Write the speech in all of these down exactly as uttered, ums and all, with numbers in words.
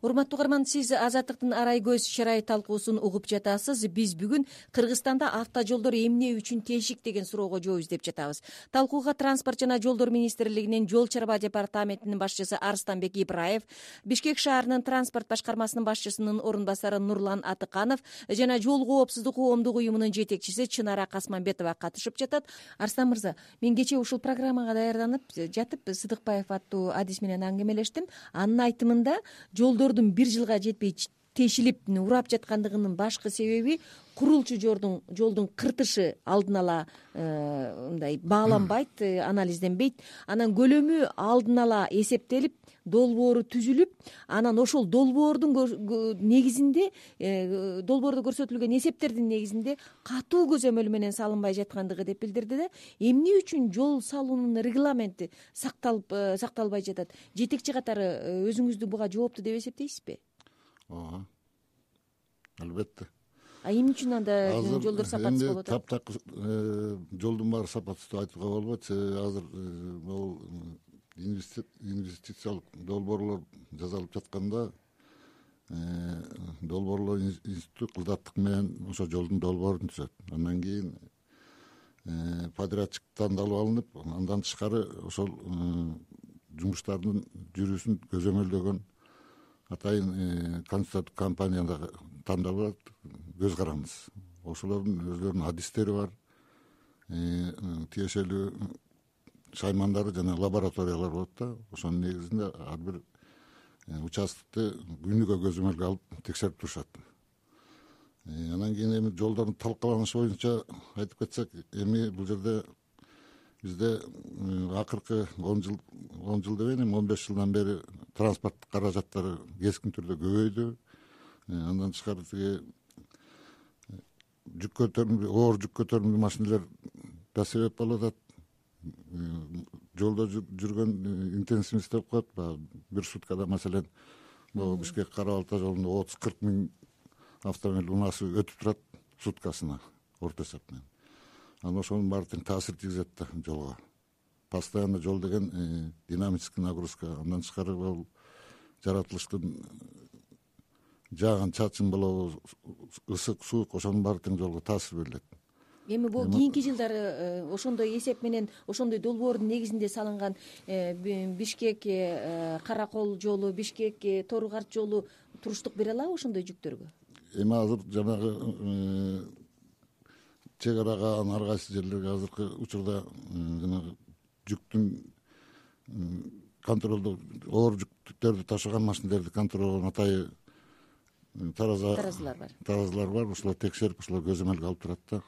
Урматтуу угарман, сиз Азаттыктын арай көз чырай талкуусун угуп жатасыз. Биз бүгүн Кыргызстанда автожолдор эмне үчүн тешик деген суроого жооп издеп жатабыз. Талкууга Транспорт жана жолдор министрлигинин жол чарба департаментинин башчысы Арстанбек Ибраев, Бишкек шаарынын транспорт башкармасынын башчысынын орун басары Нурлан Атыканов жана жол коопсуздук коомдук уюмунун жетекчиси Чынара Касманбетова катышып жатат. Арстан мырза, мен кечээ ушул программага даярданып жатып Сыдыкбаев аттуу адис менен аңгемелештим. Анын айтымында жолдордун бир жылга жетпей тешилип урап жаткандыгынын башкы себеби курулчу жолдун жолдун кыртышы алдын ала мындай бааланбайт, анализденбейт. Анан көлөмү алдын ала эсептелип, долбоору түзүлүп, анан ошол долбоордун негизинде, долбоордо көрсөтүлгөн эсептердин негизинде катуу көзөмөл менен салынбай жаткандыгы деп билдирди да. Эмне үчүн жол салуунун регламенти сакталып сакталбай жатат? Жетекчи катары өзүңүздү буга жооптуу деп эсептейсизби? Ооба, албетте. А эмне үчүн анда жолдор сапатсыз болуп атат? Таптак жолдун баары сапатсыз деп айтууга болбойт. Азыр бул инвестициялык долбоорлор жасалып жатканда долбоорлоо институту кылдаттык менен ошо жолдун долбоорун түзөт. Андан кийин подрядчик тандалып алынып, андан тышкары ошол жумуштардын жүрүүсүн көзөмөлдөгөн атайын консультанттык компания тандалып көз каранды. Ошолордун өздөрүнүн адистери бар, тиешелүү шаймандары жана лабораториялар болот да. Ошонун негизинде ар бир участкты күнүгө көзөмөлгө алып текшерип турушат. Анан кийин эми жолдордун талкаланышы боюнча айтып кетсек, эми бул жерде бизде акыркы он жыл он жыл дебейин, эми он беш жылдан бери транспорттук каражаттары кескин түрдө көбөйдү. Андан тышкары тиги жүк көтөрүмдүү, оор жүк көтөрүмдүү машиналар да себеп болуп атат. Жолдо жүргөн интенсивность деп коет. Бир суткада маселен бул Бишкек Кара Балта жолунда отуз кырк миң автомобиль унаасы өтүп турат суткасына орто эсеп менен. Анан ошонун баары тең таасир тийгизет да жолго. Постоянно жол деген динамический нагрузка. Андан тышкары бул жаратылыштын жааган чачын болобу, ысык, суук, ошонун баары тең жолго таасир берилет. Эми бул кийинки жылдары ошондой эсеп менен, ошондой долбоордун негизинде салынган Бишкек Каракол жолу, Бишкек Тору-Карт жолу туруштук бере алабы ошондой жүктөргө? Эми азыр жанагы чек арага, ар кайсы жерлерге азыркы учурда жанагы жүктүн контролдоо, оор жүктөрдү ташыган машиналерди контролдогон атайы таразалар бар. Таразалар бар, ошолор текшерип, ошолор көзөмөлгө алып турат да.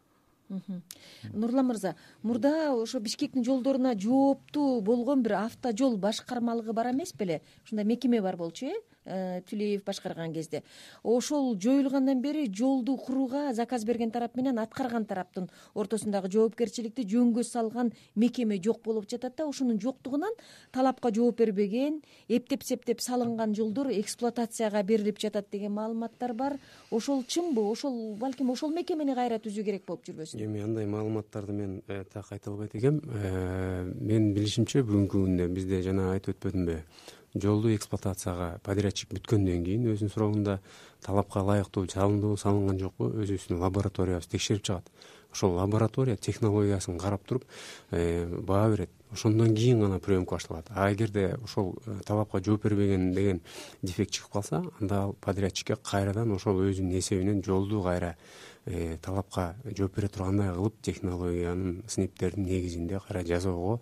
Нурлан мырза, мурда ошо Бишкектин жолдоруна жооптуу болгон бир автожол башкармалыгы бар эмес беле? Ушундай мекеме бар болчу, э? Тилеев башкарган кезде. Ошол жоюлгандан бери жолду курууга заказ берген тарап менен аткарган тараптын ортосундагы жоопкерчиликти жөнгө салган мекеме жок болуп жатат да. Ошонун жоктугунан талапка жооп бербеген, эптеп-септеп салынган жолдор эксплуатацияга берилип жатат деген маалыматтар бар. Ошол чынбы? Ошол балким ошол мекемени кайра түзүү керек болуп жүрбөсүн? Эми андай маалыматтарды мен так айта албайт экенм. Менин билишимче бүгүнкү күндө бизде жана айтып өтпөдүмбү, жолду эксплуатацияга подрядчик бүткөндөн кийин өзүнүн срогунда талапка ылайыктуу салынды салынган жокпу, өзүбүздүн лабораториябыз текшерип чыгат. Ошол лаборатория технологиясын карап туруп баа берет. Ошондон кийин гана приемка башталат. А эгерде ошол талапка жооп бербеген деген дефект чыгып калса, анда ал подрядчикке кайрадан ошол өзүнүн эсебинен жолду кайра талапка жооп бере тургандай кылып, технологиянын сыниптердин негизинде кайра жасоого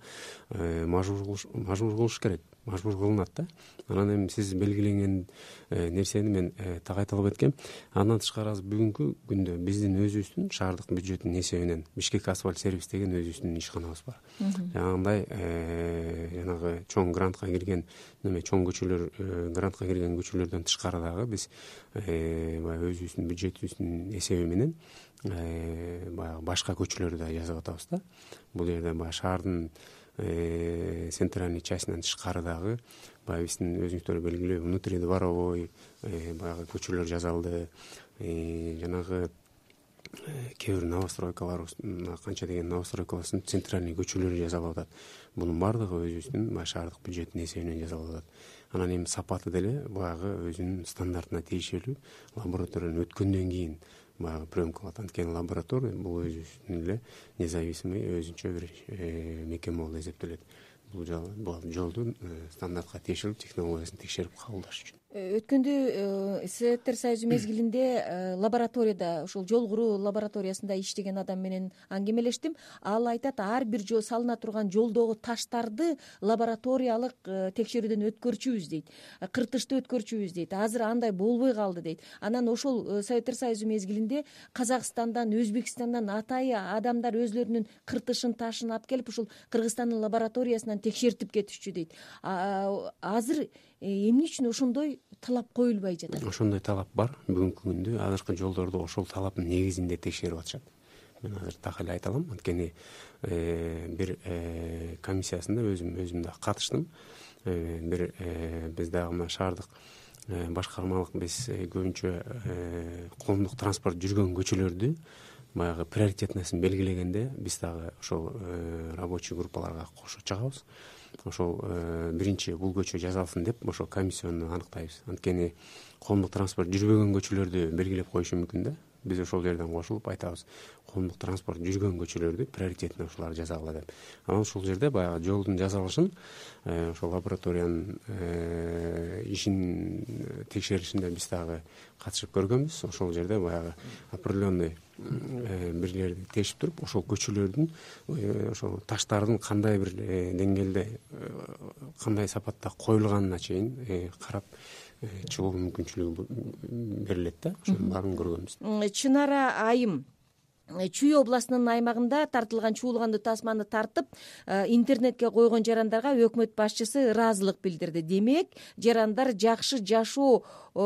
мажбур кылыш керек, мажбур кылынат да. Анан эми сиз белгиленген нерсени мен так айта албайт экенм. Андан тышкары бүгүнкү күндө биздин өзүбүздүн шаардык бюджеттин эсебинен Бишкек асфальт сервис деген өзүбүздүн ишканабыз бар. Жанагындай жанагы чоң грантка кирген, неме чоң көчөлөр, грантка кирген көчөлөрдөн тышкары дагы биз баягы өзүбүздүн бюджетибиздин эсеби менен баягы башка көчөлөрдү да жасап атабыз да. Бул жерде баягы шаардын центральный частынан тышкары дагы баягы биздин өзүңүздөр белгилүү внутридворовой баягы көчөлөр жасалды. Жанагы кээ бир новостройкалар, канча деген новостройкалардын центральный көчөлөрү жасалып атат. Бунун баардыгы өзүбүздүн шаардык бюджеттин эсебинен жасалып атат. анан эми сапаты деле баягы өзүнүн стандартына тиешелүү лабораториядан өткөндөн кийин баягы прием кылат. Анткени лаборатория бул өзүнүн эле независимый өзүнчө бир мекеме болуп эсептелет. Бул жолдун стандартка тиешелүү технологиясын текшерип кабылдаш үчүн. Өткөндө Советтер Союзу мезгилинде лабораторияда ушул жол куруу лабораториясында иштеген адам менен аңгемелештим. Ал айтат, ар бир жол салына турган жолдогу таштарды лабораториялык текшерүүдөн өткөрчүбүз дейт. Кыртышты өткөрчүбүз дейт. Азыр андай болбой калды дейт. Анан ошол Советтер Союзу мезгилинде Казакстандан, Өзбекстандан атайы адамдар өзлөрүнүн кыртышын, ташын алып келип ушул Кыргызстандын лабораториясынан текшертип кетишчү дейт. Азыр эмне үчүн ошондой талап коюлбай жатат? Ошондой талап бар. Бүгүнкү күндө азыркы жолдорду ошол талаптын негизинде текшерип атышат. Мен азыр так эле айта алам, анткени бир комиссиясында өзүм өзүм да катыштым. Бир биз дагы мына шаардык башкармалык биз көбүнчө коомдук транспорт жүргөн көчөлөрдү баягы приоритетныйсын белгилегенде биз дагы ошол рабочий группаларга кошо чыгабыз. Ошол биринчи бул көчө жасалсын деп ошол комиссияны аныктайбыз. Анткени коомдук транспорт жүрбөгөн көчөлөрдү белгилеп коюшу мүмкүн да. Биз ошол жерден кошулуп айтабыз, коомдук транспорт жүргөн көчөлөрдү приоритетный ушулар жасагыла деп. Анан ушул жерде баягы жолдун жасалышын ошол лабораториянын ишин текшеришинде биз дагы катышып көргөнбүз. Ошол жерде баягы определенный бирлерди тешип туруп, ошол көчөлөрдүн ошол таштардын кандай бир деңгээлде, кандай сапатта коюлганына чейин карап чыгуу мүмкүнчүлүгү берилет да. Ошонун баарын көргөнбүз. Чынара айым Чүй областынын аймагында тартылган чуулганды тасманы тартып интернетке койгон жарандарга өкмөт башчысы ыраазылык билдирди. Демек, жарандар жакшы жашоо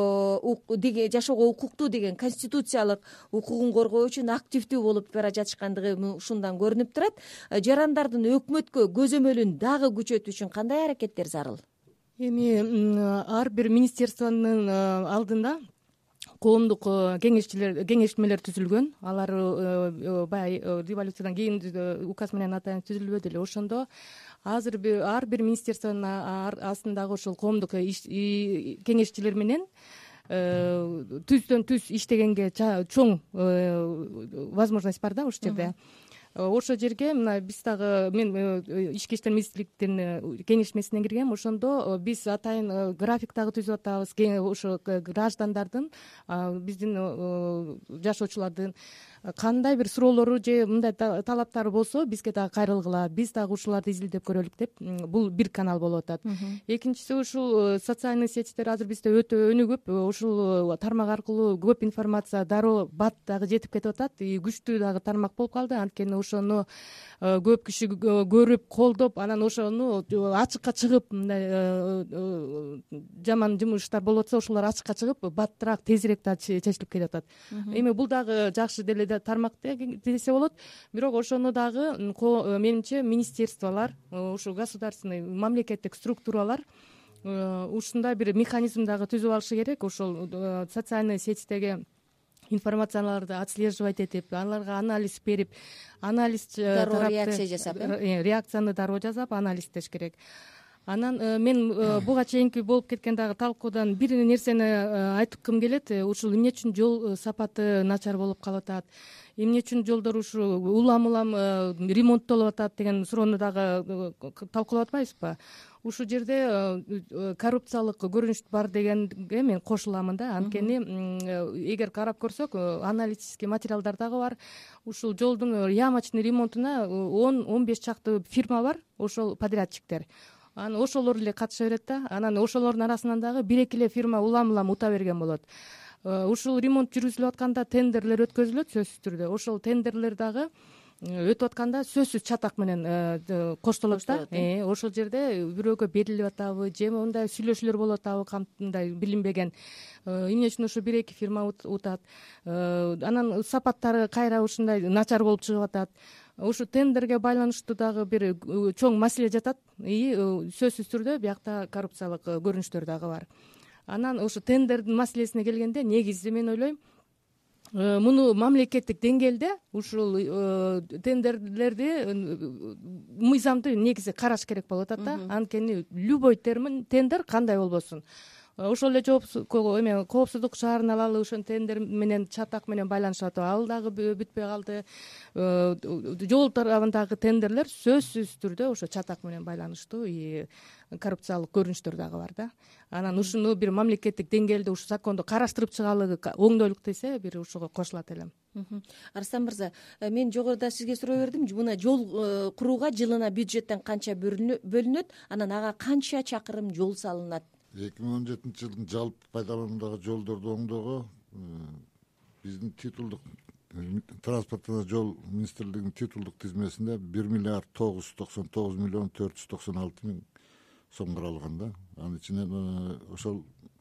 жашоого укуктуу деген конституциялык укугун коргоо үчүн активдүү болуп бара жатышкандыгы ушундан көрүнүп турат. Жарандардын өкмөткө көзөмөлүн дагы күчөтүү үчүн кандай аракеттер зарыл? Эми ар бир министерствонун алдында коомдук кеңешчилер кеңешмелер түзүлгөн. Алар баягы революциядан кийин указ менен атайын түзүлбөдү эле. Ошондо азыр ар бир министерствонун астындагы ошол коомдук кеңешчилер менен түздөн түз иштегенге чоң возможность бар да ошол жерде. Ошол жерге мына биз дагы мен ички иштер министрликтин кеңешмесине киргем. Ошондо биз атайын график дагы түзүп атабыз. Ошо граждандардын, биздин жашоочулардын кандай бир суроолору же мындай талаптары болсо бизге дагы кайрылгыла, биз дагы ушуларды изилдеп көрөлүк деп бул бир канал болуп атат. Экинчиси ушул социальный сетьтер азыр бизде өтө өнүгүп, ушул тармак аркылуу көп информация дароо бат дагы жетип кетип атат. Күчтүү дагы тармак болуп калды. Анткени ошону көп киши көрүп, колдоп, анан ошону ачыкка чыгып, мындай жаман жумуштар болуп атса, ошолор ачыкка чыгып, баттыраак, тезирээк да чечилип кетип атат. Эми бул дагы жакшы деле тармак десе болот. Бирок ошону дагы менимче министерстволор, ушу государственный мамлекеттик структуралар ушундай бир механизм дагы түзүп алышы керек. Ошол социальный сетьтеги информацияларды отслеживать этип, аларга анализ берип, анализ дароо реакция жасап, реакцияны дароо жасап, анализдеш керек. Анан мен буга чейинки болуп кеткен дагы талкуудан бир нерсени айткым келет. Ушул эмне үчүн жол сапаты начар болуп калып атат, эмне үчүн жолдор ушу улам улам ремонттолуп атат деген суроону дагы талкуулап атпайбызбы? Ушул жерде коррупциялык көрүнүш бар дегенге мен кошуламын да. Анткени эгер карап көрсөк, аналитический материалдар дагы бар. Ушул жолдун ямочный ремонтуна он он беш чакты фирма бар, ошол подрядчиктер. Анан ошолор эле катыша берет да. Анан ошолордун арасынан дагы бир-эки эле фирма улам улам ута берген болот. Ушул ремонт жүргүзүлүп атканда тендерлер өткөзүлөт сөзсүз түрдө. Ошол тендерлер дагы өтүп атканда сөзсүз чатак менен коштолот да. Ошол жерде бирөөгө берилип атабы же мындай сүйлөшүүлөр болуп атабы, кандай билинбеген. Эмне үчүн ошо бир-эки фирма утат. Анан сапаттары кайра ушундай начар болуп чыгып атат. Ушу тендерге байланыштуу дагы бир чоң маселе жатат. И сөзсүз түрдө биякта коррупциялык көрүнүштөр дагы бар. Анан ошо тендердин маселесине келгенде, негизи мен ойлойм, муну мамлекеттик деңгээлде ушул тендерлерди мыйзамды негизи караш керек болуп атат да. Анткени любой тендер кандай болбосун ошол эле эме коопсуздук шаарын алалы, ошол тендер менен чатак менен байланышып атып, ал дагы бүтпөй калды. Жол тарабындагы тендерлер сөзсүз түрдө ошо чатак менен байланыштуу, и коррупциялык көрүнүштөр дагы бар да. Анан ушуну бир мамлекеттик деңгээлде ушу законду караштырып чыгаалы оңдойлук десе, бир ушуга кошулат элем. Арстан мырза, мен жогоруда сизге суроо бердим, мына жол курууга жылына бюджеттен канча бөлүнөт, анан ага канча чакырым жол салынат? эки миң он жетинчи жылдын жалпы пайдалануудагы жолдорду оңдоого биздин титулдук транспорт жана жол министрлигинин титулдук тизмесинде бир миллиард тогуз жүз токсон тогуз миллион төрт жүз токсон алты миң сом каралган да. Анын ичинен ошол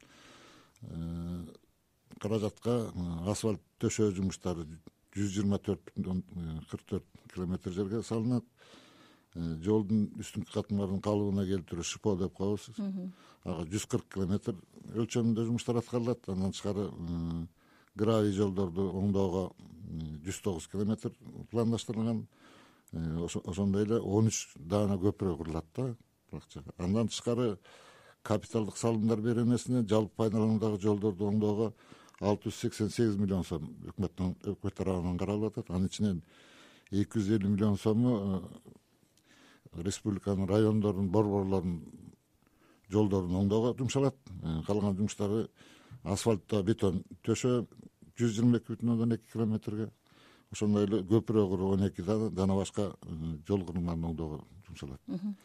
каражатка асфальт төшөө жумуштары жүз жыйырма төрт бүтүн кырк төрт километр жерге салынат. Жолдун үстүнкү катмаларын калыбына келтирүү шпо деп коебуз. Ага жүз кырк километр өлчөмүндө жумуштар аткарылат. Андан тышкары гравий жолдорду оңдоого жүз тогуз километр пландаштырылган. Ошондой эле он үч даана көпүрө курулат да. Андан тышкары капиталдык салымдар беренесине жалпы пайдалануудагы жолдорду оңдоого алты жүз сексен сегиз миллион сом өкмөттүн өкмөт тарабынан каралып атат. Анын ичинен эки жүз элүү миллион сому республиканын райондордун борборлорунун жолдорун оңдоого жумшалат. Калган жумуштары асфальтта бетон төшөө жүз жыйырма эки бүтүн ондон эки километрге, ошондой эле көпүрө куруу он эки дана, жана башка жол курулмаларын оңдоого жумшалат.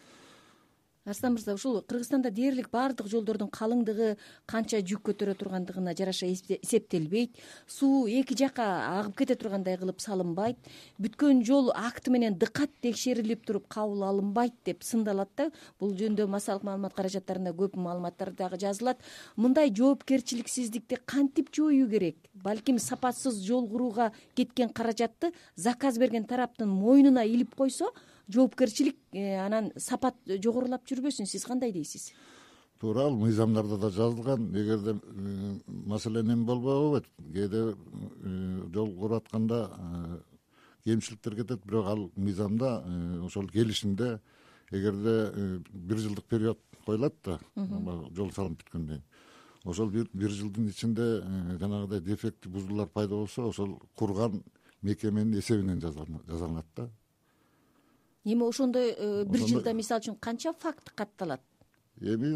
Арстан мырза, ушул Кыргызстанда дээрлик баардык жолдордун калыңдыгы канча жүк көтөрө тургандыгына жараша эсептелбейт. Суу эки жака агып кете тургандай кылып салынбайт. Бүткөн жол акты менен дыкат текшерилип туруп кабыл алынбайт деп сындалат да. Бул жөнүндө массалык маалымат каражаттарында көп маалыматтар дагы жазылат. Мындай жоопкерчиликсиздикти кантип жоюу керек? Балким сапатсыз жол курууга кеткен каражатты заказ берген тараптын мойнуна илип койсо, жоопкерчилик анан сапат жогорулап жүрбөсүн. Сиз кандай дейсиз? Туура, ал мыйзамдарда да жазылган. Эгерде маселе эме болбойт, кээде жол куруп атканда кемчиликтер кетет, бирок ал мыйзамда ошол келишимде эгерде бир жылдык период коюлат да, жол салынып бүткөндөн, ошол бир жылдын ичинде жанагыдай дефекти бузулуулар пайда болсо, ошол курган мекеменин эсебинен жазалынат да. Эми ошондой бир жылда мисалы үчүн канча факт катталат? Эми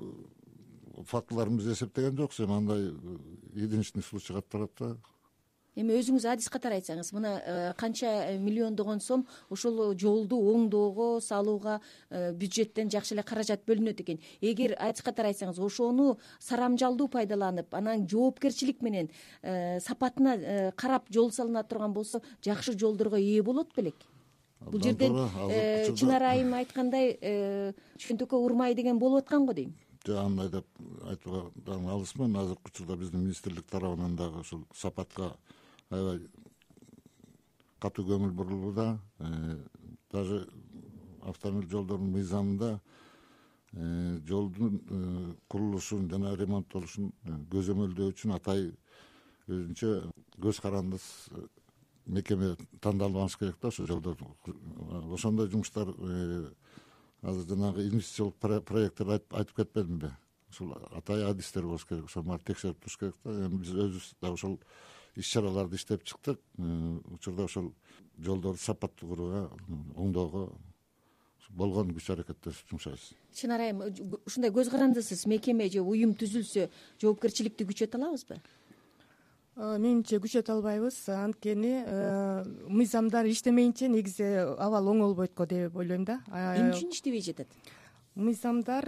ал фактыларыбызды эсептеген жокпуз, эми андай единичный случай катталат да. Эми өзүңүз адис катары айтсаңыз, мына канча миллиондогон сом ошол жолду оңдоого, салууга бюджеттен жакшы эле каражат бөлүнөт экен. Эгер адис катары айтсаңыз, ошону сарамжалдуу пайдаланып, анан жоопкерчилик менен сапатына карап жол салына турган болсо, жакшы жолдорго ээ болот белек? Бул жерден Чынар айым айткандай чөнтөккө урмай деген болуп аткан го дейм. Жок, андай деп айтууга дагы алысмын. Азыркы учурда биздин министрлик тарабынан дагы ушул сапатка аябай катуу көңүл бурулууда. Даже автомобиль жолдордун мыйзамында жолдун курулушун жана ремонттолушун көзөмөлдөө үчүн атай өзүнчө көз карандыс мекеме тандалбаныш керек да ошол жолдорду. Ошондой жумуштар азыр жанагы инвестициялык проекттер айтып кетпедимби? Ушул атай адистер болуш керек, ошол баары текшерип туруш керек да. Эми биз өзүбүз да ошол иш-чараларды иштеп чыктык. Учурда ошол жолдорду сапаттуу курууга, оңдоого болгон күч аракетти жумшайбыз. Чынар айым, ушундай көз карандысыз мекеме же уюм түзүлсө, жоопкерчиликти күчөтө алабызбы? Менимче күчөтө албайбыз, анткени мыйзамдар иштемейинче негизи абал оңолбойт го деп ойлойм да. Эмне үчүн иштебей жатат? Мыйзамдар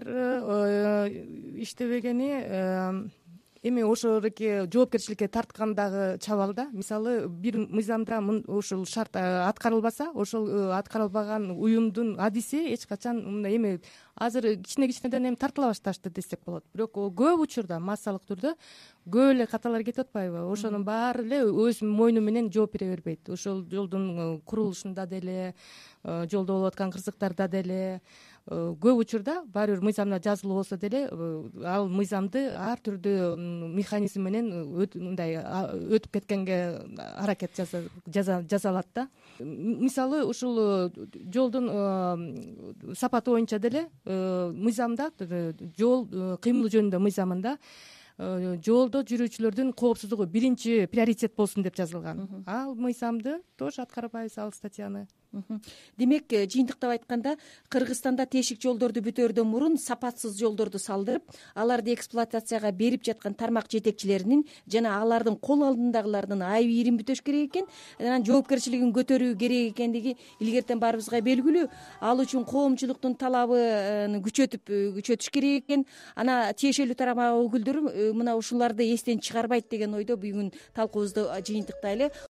иштебегени эми ошолорки жоопкерчиликке тарткандагы чабал да. Мисалы, бир мыйзамда ушул шарт аткарылбаса, ошол аткарылбаган уюмдун адиси эч качан мындай эми азыр кичине-кичинеден эми тартыла башташты десек болот. Бирок көп учурда массалык түрдө көп эле каталар кетип атпайбы? Ошонун баары эле өз мойну менен жооп бере бербейт. Ошол жолдун курулушунда деле, жолдо болуп аткан кырсыктарда деле, көп учурда баары бир мыйзамда жазылуу болсо деле ал мыйзамды ар түрдүү механизм менен мындай өтүп кеткенге аракет жасалат да. Мисалы ушул жолдун сапаты боюнча деле мыйзамда жол кыймыл жөнүндө мыйзамында жолдо жүрүүчүлөрдүн коопсуздугу биринчи приоритет болсун деп жазылган. Ал мыйзамды тоже аткарбайбыз, ал статьяны. Демек, жыйынтыктап айтканда, Кыргызстанда тешик жолдорду бүтөөрдөн мурун сапатсыз жолдорду салдырып, аларды эксплуатацияга берип жаткан тармак жетекчилеринин жана алардын кол алдындагылардын айыбын бүтөш керек экен, анан жоопкерчилигин көтөрүү керек экендиги илгертен баарыбызга белгилүү. Ал үчүн коомчулуктун талабын күчөтүп күчөтүш керек экен. Ана тиешелүү тармак өкүлдөрү мына ушуларды эстен чыгарбайт деген ойдо бүгүн талкуубузду жыйынтыктайлы.